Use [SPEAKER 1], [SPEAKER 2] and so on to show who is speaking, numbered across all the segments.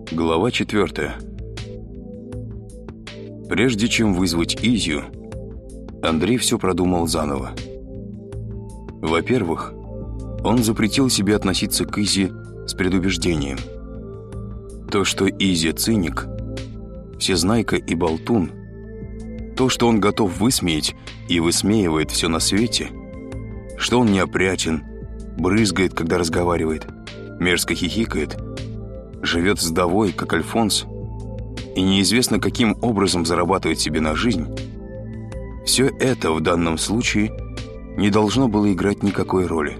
[SPEAKER 1] Глава 4. Прежде чем вызвать Изю, Андрей все продумал заново. Во-первых, он запретил себе относиться к Изе с предубеждением. То, что Изя циник, всезнайка и болтун, то, что он готов высмеять и высмеивает все на свете, что он неопрятен, брызгает, когда разговаривает, мерзко хихикает, живет с вдовой, как Альфонс, и неизвестно, каким образом зарабатывает себе на жизнь, все это в данном случае не должно было играть никакой роли.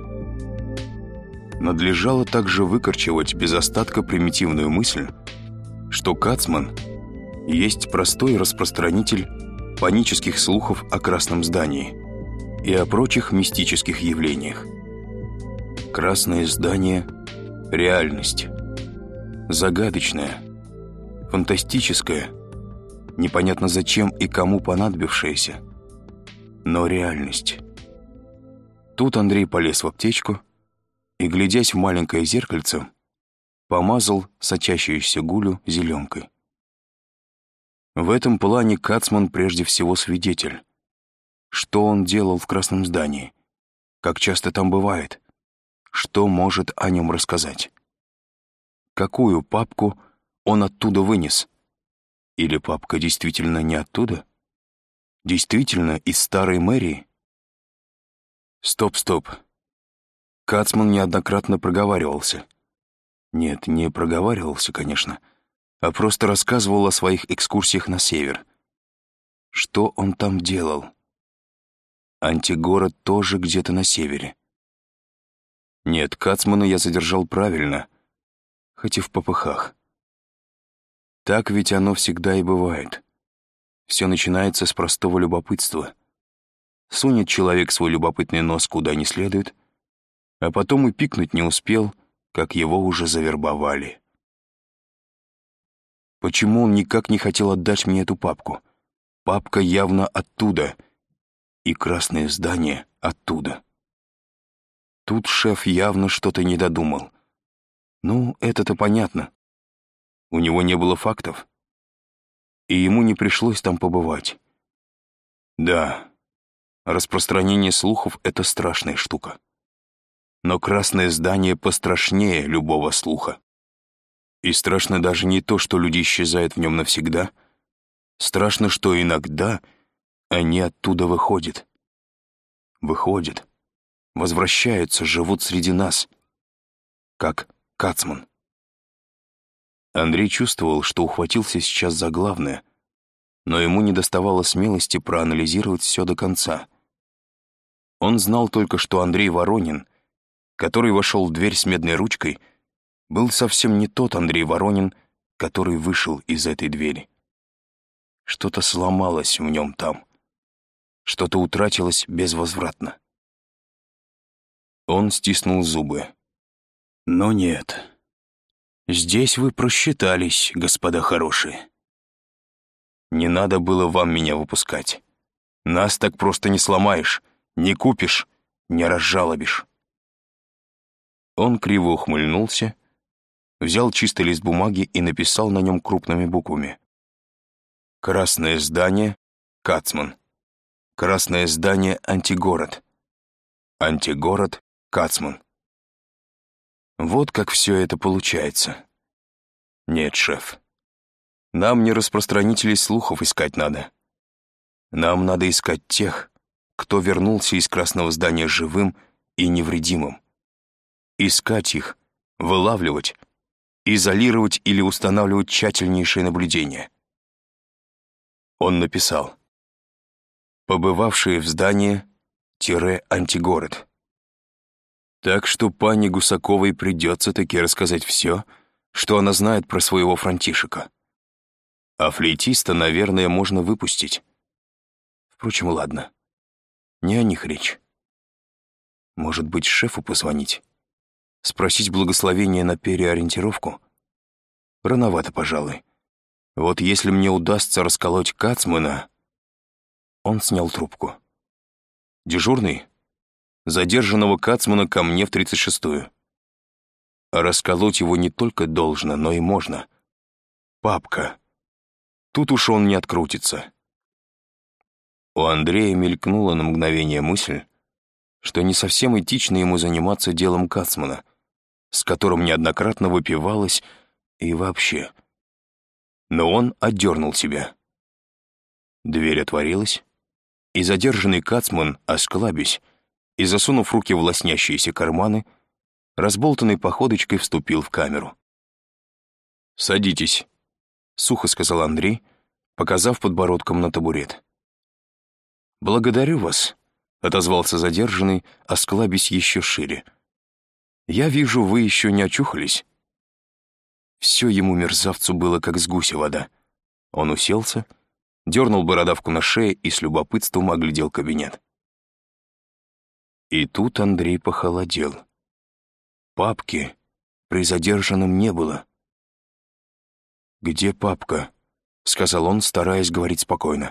[SPEAKER 1] Надлежало также выкорчевать без остатка примитивную мысль, что Кацман есть простой распространитель панических слухов о красном здании и о прочих мистических явлениях. Красное здание — реальность. Загадочная, фантастическая, непонятно зачем и кому понадобившаяся, но реальность. Тут Андрей полез в аптечку и, глядясь в маленькое зеркальце, помазал сочащуюся гулю зеленкой. В этом плане Кацман прежде всего свидетель. Что он делал в красном здании? Как часто там бывает? Что может о нем рассказать? Какую папку он оттуда вынес? Или папка действительно не оттуда? Действительно из старой мэрии? Стоп. Кацман неоднократно проговаривался. Нет, не проговаривался, конечно, а просто рассказывал о своих экскурсиях на север. Что он там делал? Антигород тоже где-то на севере. Нет, Кацмана я задержал правильно, хоть и в попыхах. Так ведь оно всегда и бывает. Все начинается с простого любопытства. Сунет человек свой любопытный нос куда не следует, а потом и пикнуть не успел, как его уже завербовали. Почему он никак не хотел отдать мне эту папку? Папка явно оттуда, и красное здание оттуда. Тут шеф явно что-то не додумал. Ну, это-то понятно. У него не было фактов, и ему не пришлось там побывать. Да, распространение слухов — это страшная штука. Но красное здание пострашнее любого слуха. И страшно даже не то, что люди исчезают в нем навсегда. Страшно, что иногда они оттуда выходят. Выходят, возвращаются, живут среди нас. Как Кацман. Андрей чувствовал, что ухватился сейчас за главное, но ему недоставало смелости проанализировать все до конца. Он знал только, что Андрей Воронин, который вошел в дверь с медной ручкой, был совсем не тот Андрей Воронин, который вышел из этой двери. Что-то сломалось в нем там. Что-то утратилось безвозвратно. Он стиснул зубы. Но нет. Здесь вы просчитались, господа хорошие. Не надо было вам меня выпускать. Нас так просто не сломаешь, не купишь, не разжалобишь. Он криво ухмыльнулся, взял чистый лист бумаги и написал на нем крупными буквами: «Красное здание, Кацман. Красное здание, Антигород. Антигород, Кацман». Вот как все это получается. Нет, шеф, нам не распространителей слухов искать надо. Нам надо искать тех, кто вернулся из красного здания живым и невредимым. Искать их, вылавливать, изолировать или устанавливать тщательнейшее наблюдение. Он написал: «Побывавшие в здании — Антигород». Так что пане Гусаковой придется таки рассказать все, что она знает про своего Франтишека. А флейтиста, наверное, можно выпустить. Впрочем, ладно, не о них речь. Может быть, шефу позвонить? Спросить благословения на переориентировку? Рановато, пожалуй. Вот если мне удастся расколоть Кацмана... Он снял трубку. «Дежурный? Задержанного Кацмана ко мне в 36-ю. А расколоть его не только должно, но и можно. Папка. Тут уж он не открутится. У Андрея мелькнула на мгновение мысль, что не совсем этично ему заниматься делом Кацмана, с которым неоднократно выпивалось и вообще. Но он отдернул себя. Дверь отворилась, и задержанный Кацман, осклабясь и засунув руки в лоснящиеся карманы, разболтанной походочкой вступил в камеру. «Садитесь», — сухо сказал Андрей, показав подбородком на табурет. «Благодарю вас», — отозвался задержанный, осклабясь еще шире. «Я вижу, вы еще не очухались». Все ему, мерзавцу, было как с гуся вода. Он уселся, дернул бородавку на шее и с любопытством оглядел кабинет. И тут Андрей похолодел. Папки при задержанном не было. «Где папка?» — сказал он, стараясь говорить спокойно.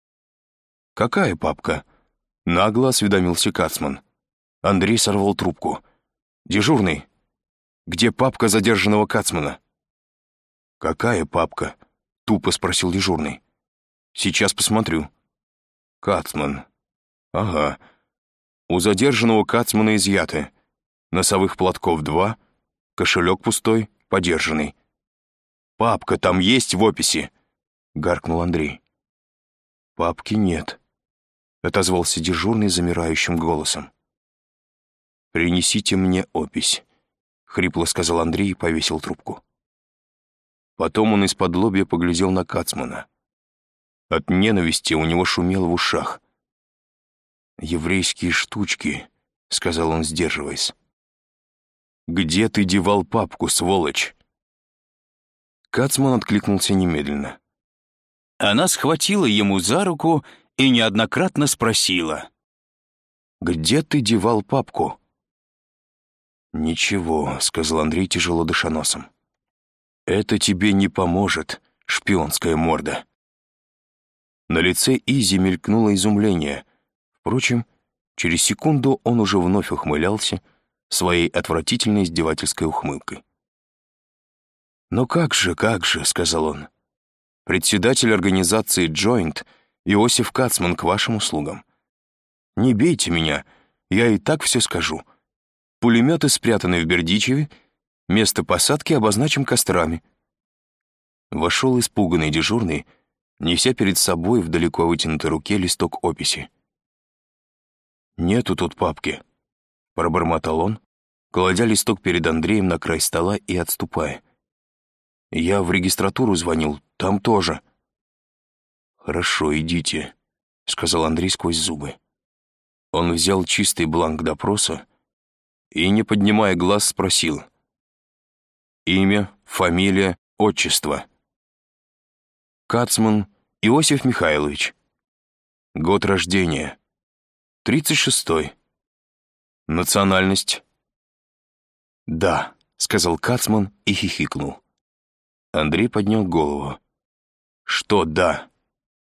[SPEAKER 1] «Какая папка?» — нагло осведомился Кацман. Андрей сорвал трубку. «Дежурный, где папка задержанного Кацмана?» «Какая папка?» — тупо спросил дежурный. «Сейчас посмотрю». «Кацман. Ага. У задержанного Кацмана изъяты. Носовых платков 2, кошелек пустой, подержанный. «Папка там есть в описи?» — гаркнул Андрей. «Папки нет», — отозвался дежурный замирающим голосом. «Принесите мне опись», — хрипло сказал Андрей и повесил трубку. Потом он из-под-лобья поглядел на Кацмана. От ненависти у него шумело в ушах. «Еврейские штучки», — сказал он, сдерживаясь. «Где ты девал папку, сволочь?» Кацман откликнулся немедленно. Она схватила ему за руку и неоднократно спросила: «Где ты девал папку?» «Ничего», — сказал Андрей, тяжело дыша носом. «Это тебе не поможет, шпионская морда». На лице Изи мелькнуло изумление. Впрочем, через секунду он уже вновь ухмылялся своей отвратительной издевательской ухмылкой. «Ну как же», — сказал он. «Председатель организации «Джойнт» Иосиф Кацман к вашим услугам. Не бейте меня, я и так все скажу. Пулеметы спрятаны в Бердичеве, место посадки обозначим кострами». Вошел испуганный дежурный, неся перед собой в далеко вытянутой руке листок описи. «Нету тут папки», — пробормотал он, кладя листок перед Андреем на край стола и отступая. «Я в регистратуру звонил, там тоже». «Хорошо, идите», — сказал Андрей сквозь зубы. Он взял чистый бланк допроса и, не поднимая глаз, спросил: «Имя, фамилия, отчество?» «Кацман Иосиф Михайлович». «Год рождения?» 36-й. «Национальность?» «Да», — сказал Кацман и хихикнул. Андрей поднял голову. «Что «да»?»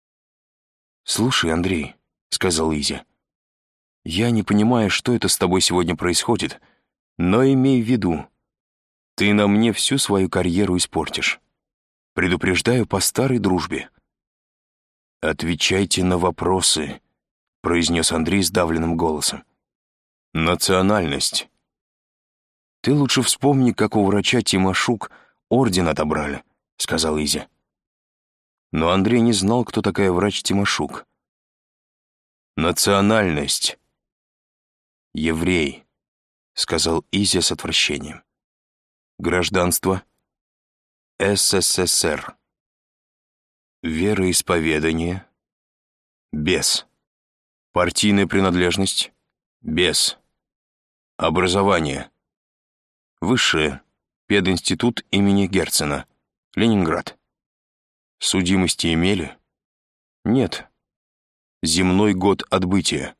[SPEAKER 1] «Слушай, Андрей», — сказал Изя, — «я не понимаю, что это с тобой сегодня происходит, но имей в виду, ты на мне всю свою карьеру испортишь. Предупреждаю по старой дружбе». «Отвечайте на вопросы», — произнес Андрей сдавленным голосом. «Национальность». «Ты лучше вспомни, как у врача Тимошук орден отобрали», — сказал Изя. Но Андрей не знал, кто такая врач Тимошук. «Национальность». «Еврей», — сказал Изя с отвращением. «Гражданство?» СССР. «Вероисповедание?» «Без». «Партийная принадлежность?» «Без». «Образование?» «Высшее. Пединститут имени Герцена. Ленинград». «Судимости имели?» «Нет». «Земной год отбытия?»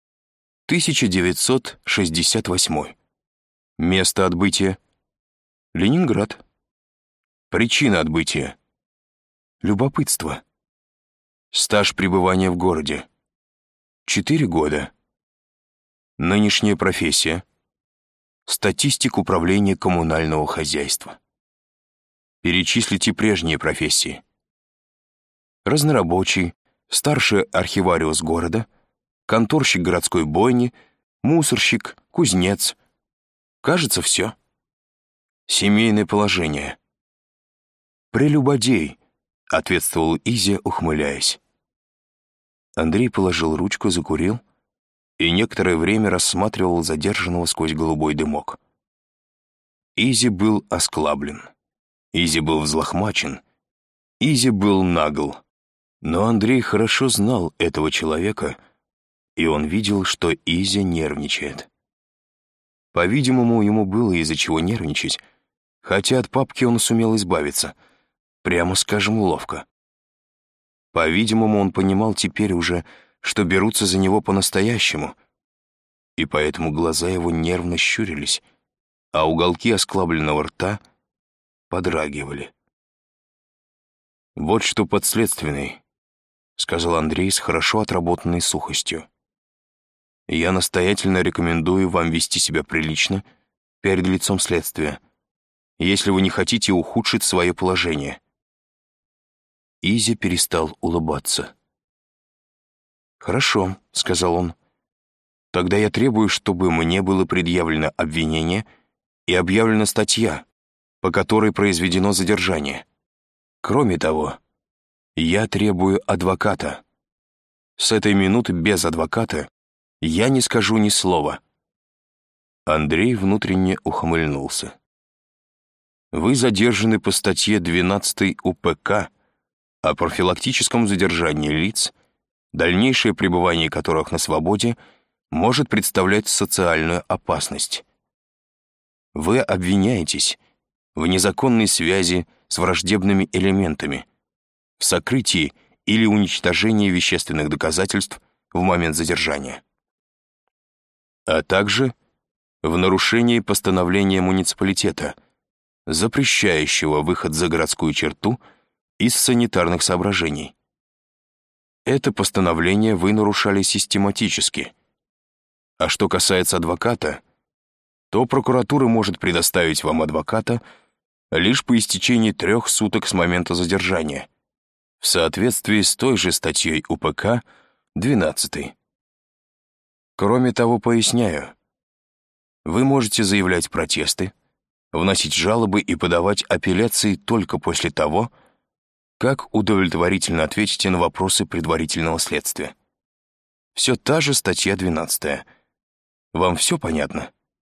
[SPEAKER 1] 1968. «Место отбытия?» «Ленинград». «Причина отбытия?» «Любопытство». «Стаж пребывания в городе?» 4 года. «Нынешняя профессия?» «Статистик управления коммунального хозяйства». Перечислите прежние профессии. Разнорабочий, старший архивариус города, конторщик городской бойни, мусорщик, кузнец. Кажется, все. Семейное положение. Прелюбодей, ответствовал Изя, ухмыляясь. Андрей положил ручку, закурил и некоторое время рассматривал задержанного сквозь голубой дымок. Изи был осклаблен. Изи был взлохмачен. Изи был нагл. Но Андрей хорошо знал этого человека, и он видел, что Изя нервничает. По-видимому, ему было из-за чего нервничать, хотя от папки он сумел избавиться, прямо скажем, ловко. По-видимому, он понимал теперь уже, что берутся за него по-настоящему, и поэтому глаза его нервно щурились, а уголки осклабленного рта подрагивали. «Вот что подследственный», — сказал Андрей с хорошо отработанной сухостью. «Я настоятельно рекомендую вам вести себя прилично перед лицом следствия, если вы не хотите ухудшить свое положение». Изя перестал улыбаться. «Хорошо», — сказал он. «Тогда я требую, чтобы мне было предъявлено обвинение и объявлена статья, по которой произведено задержание. Кроме того, я требую адвоката. С этой минуты без адвоката я не скажу ни слова». Андрей внутренне ухмыльнулся. «Вы задержаны по статье 12 УПК о профилактическом задержании лиц, дальнейшее пребывание которых на свободе может представлять социальную опасность. Вы обвиняетесь в незаконной связи с враждебными элементами, в сокрытии или уничтожении вещественных доказательств в момент задержания, а также в нарушении постановления муниципалитета, запрещающего выход за городскую черту из санитарных соображений. Это постановление вы нарушали систематически. А что касается адвоката, то прокуратура может предоставить вам адвоката лишь по истечении 3 суток с момента задержания, в соответствии с той же статьей УПК 12. Кроме того, поясняю, вы можете заявлять протесты, вносить жалобы и подавать апелляции только после того, как удовлетворительно ответите на вопросы предварительного следствия. Все та же статья 12. Вам все понятно?»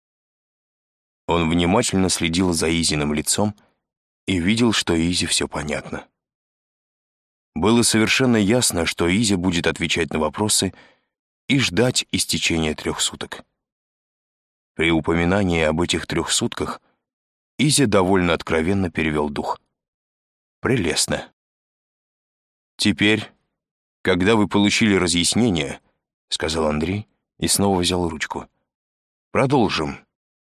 [SPEAKER 1] Он внимательно следил за Изиным лицом и видел, что Изе все понятно. Было совершенно ясно, что Изя будет отвечать на вопросы и ждать истечения 3 суток. При упоминании об этих 3 сутках Изя довольно откровенно перевел дух. «Прелестно. Теперь, когда вы получили разъяснение, — сказал Андрей и снова взял ручку, — продолжим.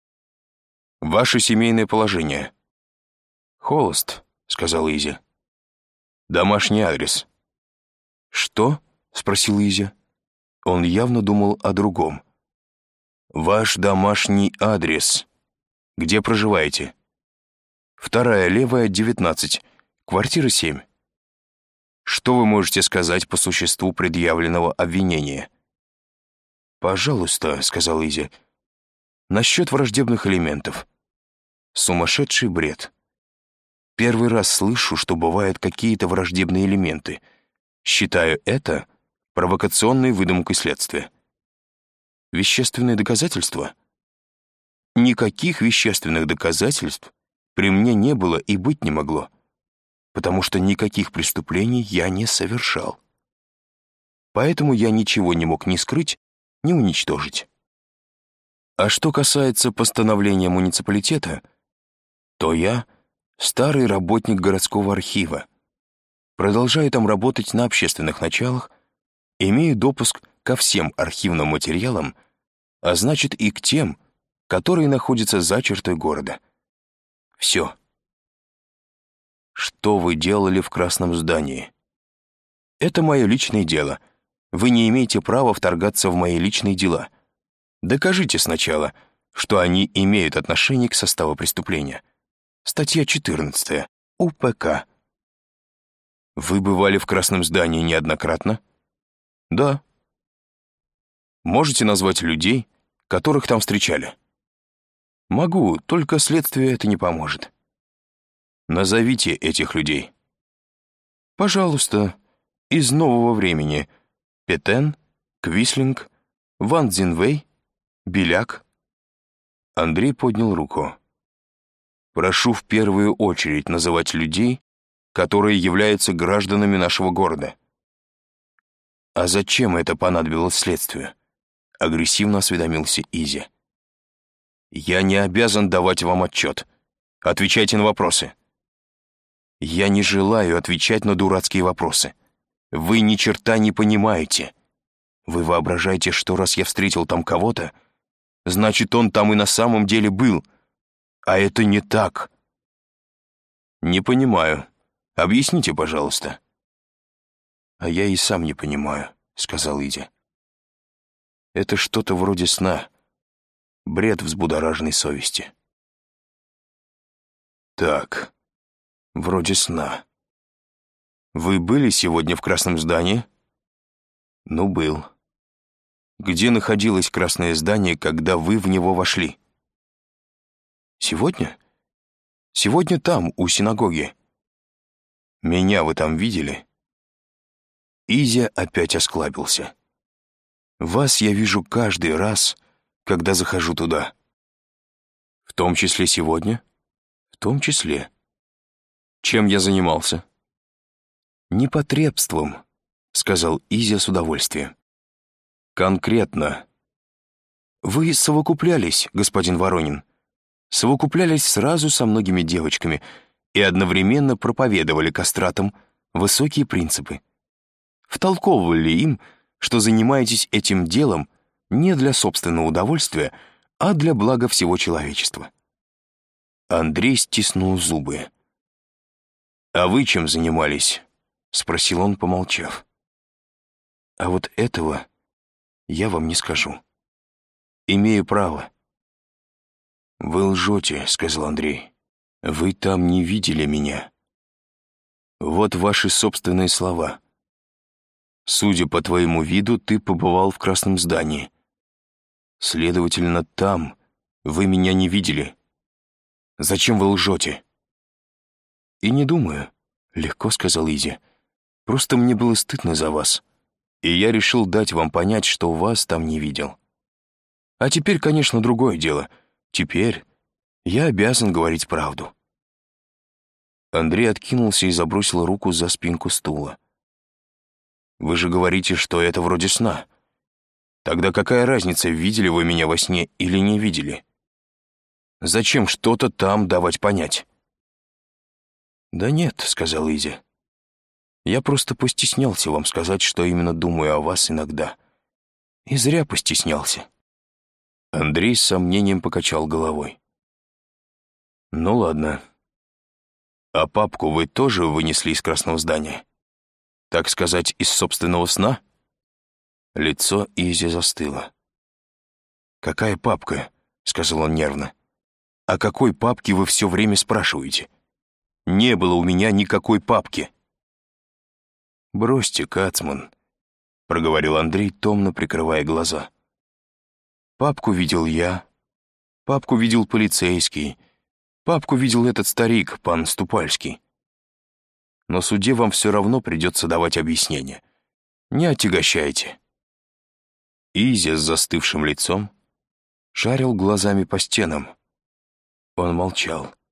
[SPEAKER 1] Ваше семейное положение». «Холост», — сказал Изя. «Домашний адрес». «Что?» — спросил Изя. Он явно думал о другом. «Ваш домашний адрес. Где проживаете?» 2-я левая, 19, квартира 7. Что вы можете сказать по существу предъявленного обвинения?» «Пожалуйста», — сказал Изя, — «насчет враждебных элементов. Сумасшедший бред. Первый раз слышу, что бывают какие-то враждебные элементы. Считаю это провокационной выдумкой следствия. Вещественные доказательства? Никаких вещественных доказательств при мне не было и быть не могло, потому что никаких преступлений я не совершал. Поэтому я ничего не мог ни скрыть, ни уничтожить. А что касается постановления муниципалитета, то я старый работник городского архива, продолжаю там работать на общественных началах, имею допуск ко всем архивным материалам, а значит и к тем, которые находятся за чертой города. Все. Что вы делали в Красном здании? Это мое личное дело. Вы не имеете права вторгаться в мои личные дела. Докажите сначала, что они имеют отношение к составу преступления. Статья 14. УПК. Вы бывали в Красном здании неоднократно? Да. Можете назвать людей, которых там встречали? Могу, только следствию это не поможет. Назовите этих людей. Пожалуйста, из нового времени. Петен, Квислинг, Ван Дзинвей, Беляк. Андрей поднял руку. Прошу в первую очередь называть людей, которые являются гражданами нашего города. А зачем это понадобилось следствию? Агрессивно осведомился Изи. Я не обязан давать вам отчет. Отвечайте на вопросы. Я не желаю отвечать на дурацкие вопросы. Вы ни черта не понимаете. Вы воображаете, что раз я встретил там кого-то, значит, он там и на самом деле был. А это не так. Не понимаю. Объясните, пожалуйста. А я и сам не понимаю, сказал Изи. Это что-то вроде сна. Бред взбудораженной совести. Так, вроде сна. Вы были сегодня в Красном здании? Ну, был. Где находилось Красное здание, когда вы в него вошли? Сегодня? Сегодня там, у синагоги. Меня вы там видели? Изя опять осклабился. Вас я вижу каждый раз, когда захожу туда. В том числе сегодня? В том числе. Чем я занимался? Непотребством, сказал Изя с удовольствием. Конкретно. Вы совокуплялись, господин Воронин. Совокуплялись сразу со многими девочками и одновременно проповедовали кастратам высокие принципы. Втолковывали им, что занимаетесь этим делом не для собственного удовольствия, а для блага всего человечества. Андрей стиснул зубы. «А вы чем занимались?» — спросил он, помолчав. «А вот этого я вам не скажу. Имею право». «Вы лжете», — сказал Андрей. «Вы там не видели меня». «Вот ваши собственные слова. Судя по твоему виду, ты побывал в Красном здании. Следовательно, там вы меня не видели. Зачем вы лжете?» «И не думаю», — легко сказал Изи. «Просто мне было стыдно за вас, и я решил дать вам понять, что вас там не видел. А теперь, конечно, другое дело. Теперь я обязан говорить правду». Андрей откинулся и забросил руку за спинку стула. «Вы же говорите, что это вроде сна. Тогда какая разница, видели вы меня во сне или не видели? Зачем что-то там давать понять?» «Да нет», — сказал Изи. «Я просто постеснялся вам сказать, что именно думаю о вас иногда. И зря постеснялся». Андрей с сомнением покачал головой. «Ну ладно. А папку вы тоже вынесли из Красного здания? Так сказать, из собственного сна?» Лицо Изи застыло. «Какая папка?» — сказал он нервно. «О какой папке вы все время спрашиваете? Не было у меня никакой папки». «Бросьте, Кацман», — проговорил Андрей, томно прикрывая глаза. «Папку видел я, папку видел полицейский, папку видел этот старик, пан Ступальский. Но суде вам все равно придется давать объяснение. Не отягощайте». Изя с застывшим лицом шарил глазами по стенам. Он молчал.